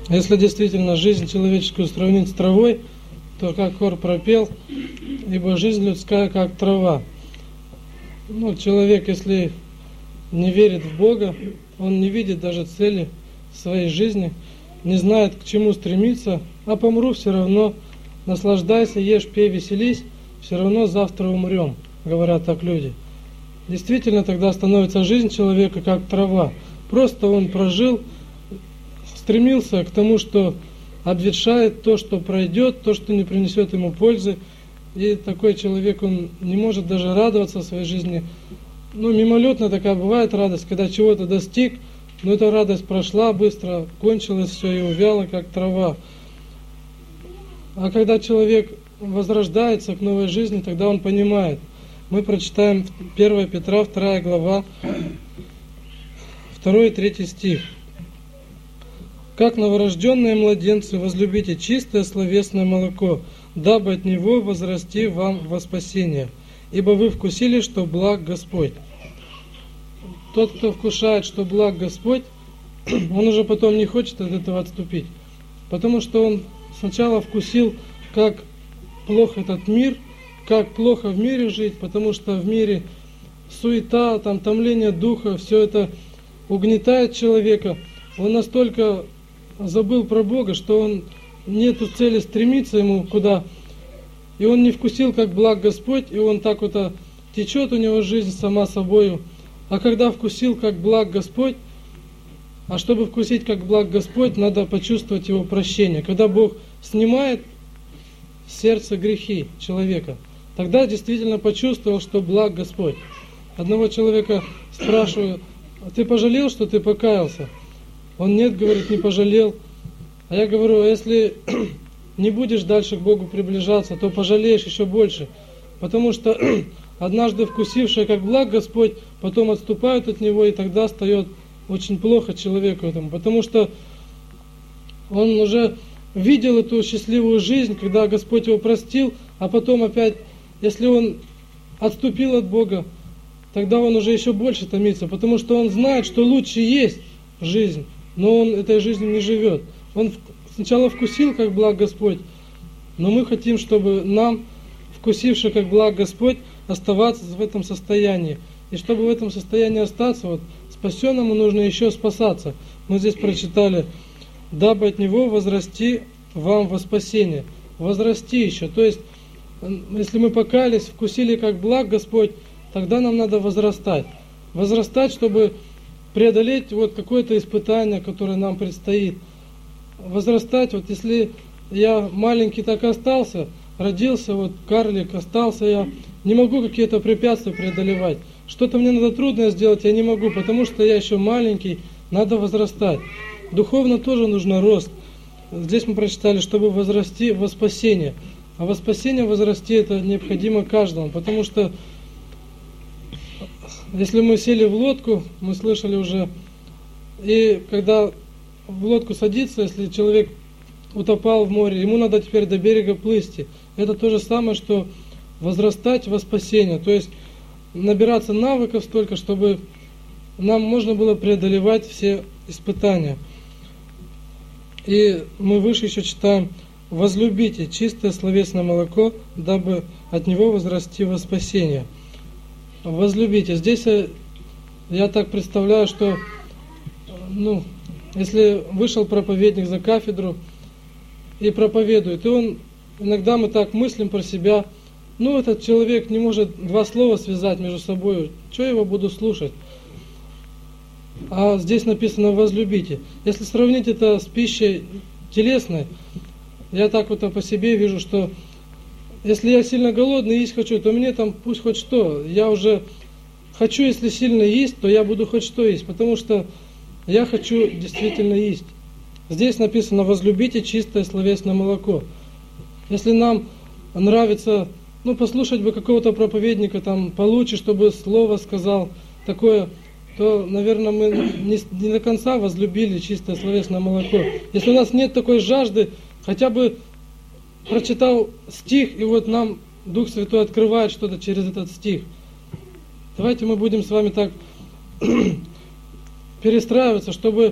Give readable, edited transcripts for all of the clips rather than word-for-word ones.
Если действительно жизнь человеческую сравнить с травой, то как хор пропел, ибо жизнь людская как трава. Человек, если не верит в Бога, он не видит даже цели своей жизни, не знает, к чему стремиться, а помру все равно, наслаждайся, ешь, пей, веселись, все равно завтра умрем, говорят так люди. Действительно, тогда становится жизнь человека как трава. Просто он прожил, стремился к тому, что обветшает, то, что пройдет, то, что не принесет ему пользы. И такой человек, он не может даже радоваться своей жизни. Мимолетно такая бывает радость, когда чего-то достиг, но эта радость прошла быстро, кончилась все и увяла, как трава. А когда человек возрождается к новой жизни, тогда он понимает. Мы прочитаем 1 Петра, 2 глава, 2 и 3 стих. «Как новорожденные младенцы возлюбите чистое словесное молоко, дабы от него возрасти вам во спасение. Ибо вы вкусили, что благ Господь». Тот, кто вкушает, что благ Господь, он уже потом не хочет от этого отступить. Потому что он сначала вкусил, как плох этот мир, как плохо в мире жить, потому что в мире суета, томление духа, все это угнетает человека. Он настолько забыл про Бога, что он нету цели стремиться ему куда. И он не вкусил, как благ Господь, и он так вот течет у него жизнь сама собою. А когда вкусил, как благ Господь, а чтобы вкусить, как благ Господь, надо почувствовать Его прощение. Когда Бог снимает с сердца грехи человека, тогда действительно почувствовал, что благ Господь. Одного человека спрашиваю: а ты пожалел, что ты покаялся? Он нет, говорит, не пожалел. А я говорю: а если не будешь дальше к Богу приближаться, то пожалеешь еще больше. Потому что однажды вкусившие, как благ Господь, потом отступают от Него, и тогда стает очень плохо человеку этому. Потому что он уже видел эту счастливую жизнь, когда Господь его простил, а потом опять, если он отступил от Бога, тогда он уже еще больше томится, потому что он знает, что лучше есть жизнь, но он этой жизнью не живет. Он сначала вкусил, как благ Господь, но мы хотим, чтобы нам, вкусивши, как благ Господь, оставаться в этом состоянии. И чтобы в этом состоянии остаться, спасенному нужно еще спасаться. Мы здесь прочитали: дабы от него возрасти вам во спасение. Возрасти еще. То есть, если мы покаялись, вкусили, как благ Господь, тогда нам надо возрастать. Возрастать, чтобы преодолеть какое-то испытание, которое нам предстоит. Возрастать, если я маленький так остался, родился, карлик, остался я, не могу какие-то препятствия преодолевать. Что-то мне надо трудное сделать, я не могу, потому что я еще маленький, надо возрастать. Духовно тоже нужно рост. Здесь мы прочитали, чтобы возрасти во спасение. А во спасение возрасти это необходимо каждому, потому что если мы сели в лодку, мы слышали уже, и когда в лодку садится, если человек утопал в море, ему надо теперь до берега плыть. Это то же самое, что возрастать во спасение, то есть набираться навыков столько, чтобы нам можно было преодолевать все испытания. И мы выше еще читаем: возлюбите чистое словесное молоко, дабы от него возрасти во спасение. Возлюбите. Здесь я так представляю, что если вышел проповедник за кафедру и проповедует, и он, иногда мы так мыслим про себя: этот человек не может два слова связать между собой, что я его буду слушать? А здесь написано: возлюбите. Если сравнить это с пищей телесной, я так по себе вижу, что если я сильно голодный, есть хочу, то мне пусть хоть что. Я уже хочу, если сильно есть, то я буду хоть что есть, потому что я хочу действительно есть. Здесь написано: возлюбите чистое словесное молоко. Если нам нравится, послушать бы какого-то проповедника получше, чтобы слово сказал такое, то, наверное, мы не до конца возлюбили чистое словесное молоко. Если у нас нет такой жажды, хотя бы прочитал стих, и нам Дух Святой открывает что-то через этот стих. Давайте мы будем с вами так перестраиваться, чтобы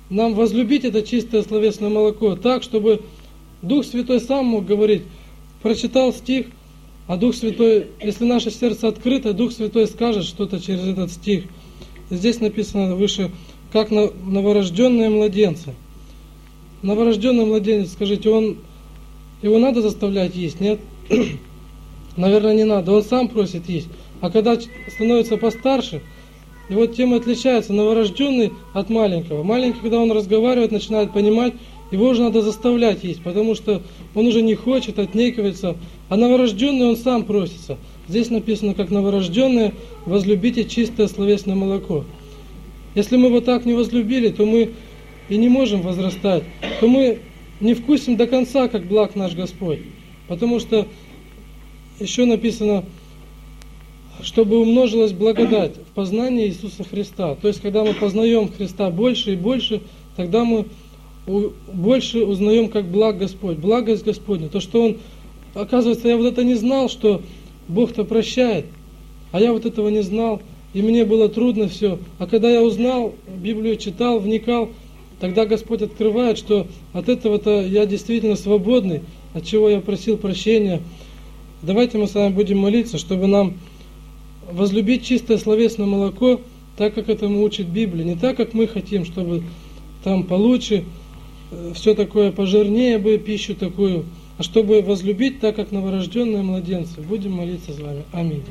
нам возлюбить это чистое словесное молоко так, чтобы Дух Святой сам мог говорить. Прочитал стих, а Дух Святой, если наше сердце открыто, Дух Святой скажет что-то через этот стих. Здесь написано выше, как новорожденные младенцы. Новорожденный младенец, скажите, его надо заставлять есть, нет? Наверное, не надо, он сам просит есть. А когда становится постарше, и вот тем и отличается новорожденный от маленького. Маленький, когда он разговаривает, начинает понимать, его уже надо заставлять есть, потому что он уже не хочет, отнекивается. А новорожденный он сам просится. Здесь написано, как новорожденные, возлюбите чистое словесное молоко. Если мы вот так не возлюбили, то мы и не можем возрастать, то мы не вкусим до конца, как благ наш Господь. Потому что еще написано, чтобы умножилась благодать в познании Иисуса Христа. То есть, когда мы познаем Христа больше и больше, тогда мы больше узнаем, как благ Господь, благость Господня. То, что Он, оказывается, я вот это не знал, что Бог-то прощает, а я вот этого не знал, и мне было трудно все. А когда я узнал, Библию читал, вникал, тогда Господь открывает, что от этого-то я действительно свободный, от чего я просил прощения. Давайте мы с вами будем молиться, чтобы нам возлюбить чистое словесное молоко, так как этому учит Библия, не так, как мы хотим, чтобы там получше, все такое пожирнее бы, пищу такую, а чтобы возлюбить так, как новорожденные младенцы. Будем молиться с вами. Аминь.